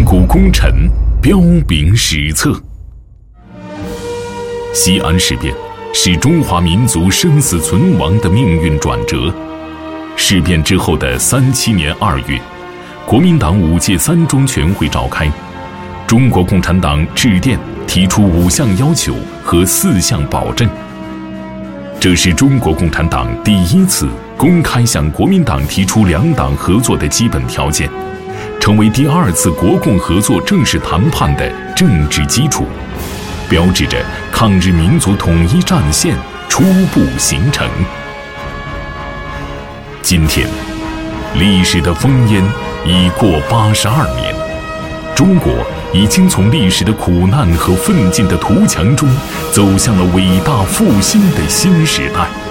古功臣，彪炳史册。西安事变是中华民族生死存亡的命运转折。事变之后的37年2月，国民党5届3中全会召开，中国共产党致电提出5项要求和4项保证。这是中国共产党第一次公开向国民党提出两党合作的基本条件，成为第2次国共合作正式谈判的政治基础，标志着抗日民族统一战线初步形成。今天，历史的烽烟已过82年，中国已经从历史的苦难和奋进的图强中走向了伟大复兴的新时代。